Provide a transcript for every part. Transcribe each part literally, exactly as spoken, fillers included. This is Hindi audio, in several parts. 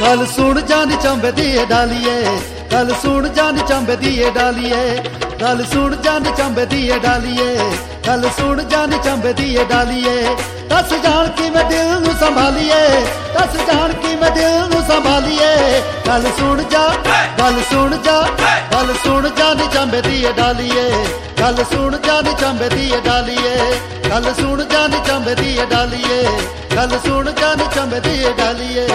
गल सुन जानी चंबे दिए डालिए, गल सुन जानी चंबे दिए डालिए, गल सुन जानी चंबे दिए डालिए, गल सुन जानी चंबे दिए डालिए। दस जान की मैं दिल नू संभालिए, दस जान की मैं दिल नू संभालिए। गल सुन जा, गल सुन जा, गल सुन जानी चंबे दिए डालिए, गल सुन जानी चंबे दिए डालिए, गल सुन जानी चंबे दिए डालिए, गल सुन जानी चंबे दिए डालिए।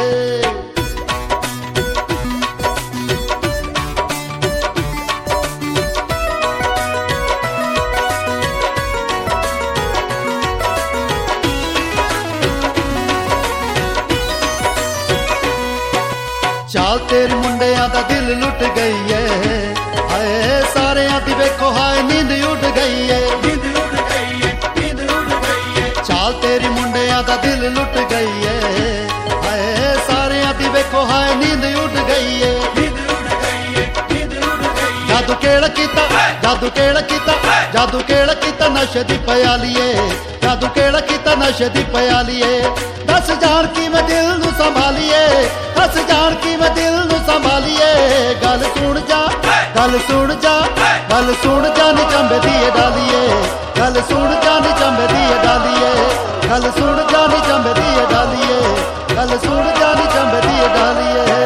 चाल तेरी मुंडिया दा दिल लुट गई है, हाय सारे दी वेखो हाय नींद उड़ गई है, नींद उड़ गई है, नींद उड़ गई है। चाल तेरी मुंडिया दा दिल लुट गई है, हाय सारे दी वेखो हाय नींद उड़ गई है, नींद उड़ गई है, नींद उड़ गई है। जादू केड़ा कीता, जादू केड़ा कीता, जादू केड़ा कीता नशे दी प्यालिए, जादू केड़ा कीता नशे दी प्यालिए। दस जान की मैं दिल नू संभालिए, दस जान की मैं दिल नू संभालिए। गल सुन जा, गल सुन जा, गल सुन जानी चंबे दिए डालिए, गल सुन जानी चंबे दिए डालिए, गल सुन जानी चंबे दिए डालिए, गल सुन जानी चंबे दिए डालिए।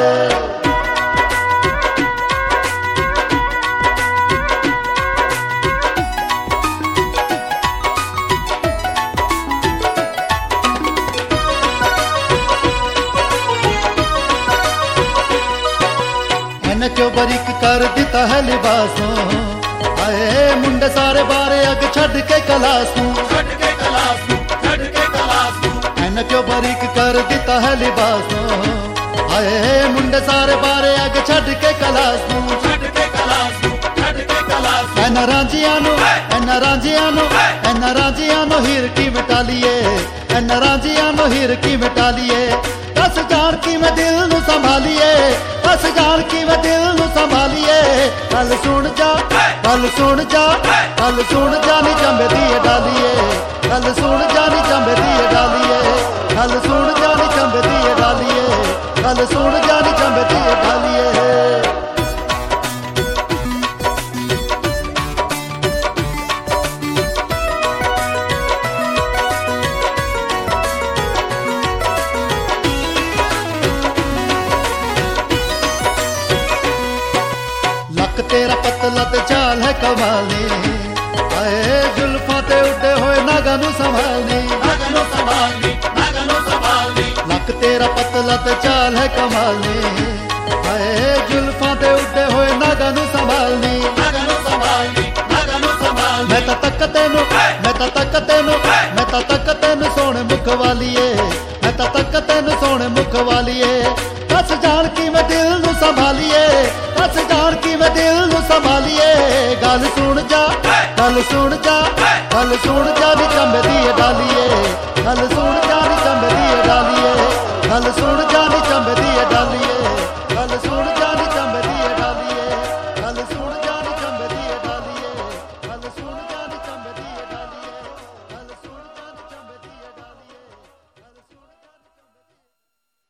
क्यों बरीक कर दिता है लिबासों, आए मुंडे सारे बारे अग छड़ के कलासों, छड़ के कलासू, छड़ के कलासू। ऐन क्यों बरीक कर दिता है लिबासों, आए मुंडे सारे बारे अग छड़ के कलासों, छड़ के कलासू, छड़ के कलासू। ऐन रांझिया नो, ऐन रांझिया नो, ऐन रांझिया नो हीर की मिटा लिए, ऐन रांझिया नो हीर की मिटा लिए। दस जान की मैं दिल नू संभालिए, दस जान की मैं दिल नू संभालिए। गल सुन जा, गल सुन जा, गल सुन जानी चंबे दिए डालिए, गल सुन जानी चंबे दिए डालिए, गल सुन जानी चंबे दिए डालिए, गल सुन जानी चंबे दिए डालिए। लक तेरा पतला ते चाल है कमाली, आए जुल्फां ते उड़े होए नागा नू संभालनी, नागा नू संभालनी, नागा नू संभालनी। लक तेरा पतला ते चाल है कमाली, आए जुल्फां ते उड़े होए नागा नू संभालनी, नागा नू संभालनी, नागा नू संभालनी। मैं ता तक तेनू, मैं ता तक तेनू, मैं ता तक तेनू सोने मुख वालिए, मैं ता तक तेनू सोने मुख वालिए। दस जान की मैं दिल नू संभालिए, दस जान की मैं दिल नू संभालिए। गल सुन जा, गल सुन जा, गल सुन जानी चंबे दिए डालिए, गल सुन जानी चंबे दिए डालिए, गल सुन जानी चंबे